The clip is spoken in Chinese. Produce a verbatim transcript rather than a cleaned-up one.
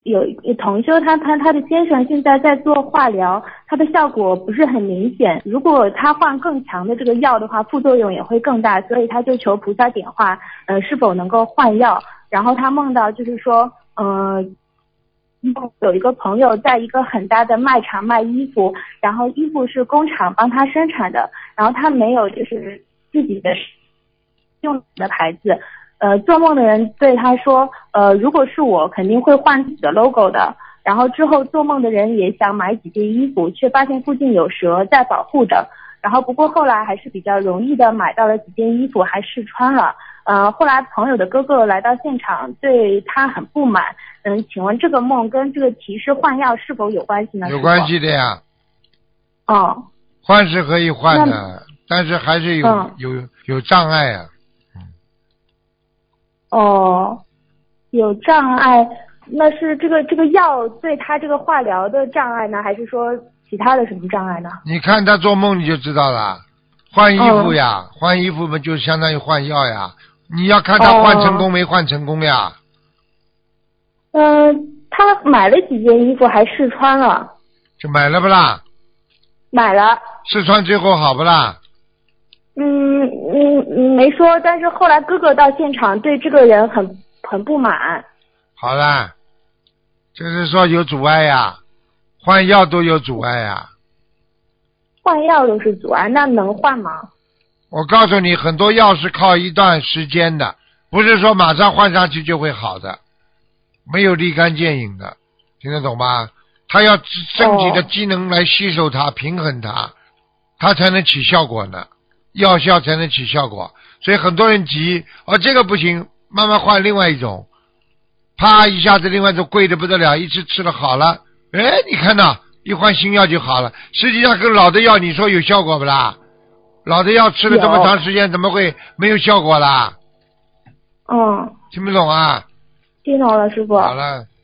有同修他他他的先生现在在做化疗，他的效果不是很明显。如果他换更强的这个药的话，副作用也会更大，所以他就求菩萨点化，呃，是否能够换药。然后他梦到就是说，呃，有一个朋友在一个很大的卖场卖衣服，然后衣服是工厂帮他生产的，然后他没有就是自己的用的牌子。呃，做梦的人对他说，呃，如果是我，肯定会换自己的 logo 的。然后之后做梦的人也想买几件衣服，却发现附近有蛇在保护着。然后不过后来还是比较容易的买到了几件衣服，还试穿了。呃，后来朋友的哥哥来到现场，对他很不满。嗯，请问这个梦跟这个提示换药是否有关系呢？ 有关系的呀。 哦。 换是可以换的，但是还是有、嗯、有有障碍啊。 哦，有障碍，那是这个这个药对他这个化疗的障碍呢，还是说其他的什么障碍呢？ 你看他做梦你就知道了，换衣服呀，嗯、换衣服嘛就相当于换药呀。你要看他换成功没换成功呀。 嗯、呃，他买了几件衣服还试穿了。 就买了不啦？ 买了。 试穿最后好不啦？ 嗯嗯没说，但是后来哥哥到现场对这个人很很不满。 好啦，就是说有阻碍呀，换药都有阻碍呀。 换药都是阻碍，那能换吗？ 我告诉你，很多药是靠一段时间的，不是说马上换上去就会好的，没有立竿见影的，听得懂吗？他要身体的机能来吸收它、平衡它，它才能起效果呢，药效才能起效果。所以很多人急，哦这个不行，慢慢换另外一种，啪一下子另外一种贵的不得了，一次吃了好了，哎你看到一换新药就好了，实际上跟老的药你说有效果不啦？老的药吃了这么长时间怎么会没有效果啦？ 嗯， 听不懂啊？ 听懂了师傅。 好了。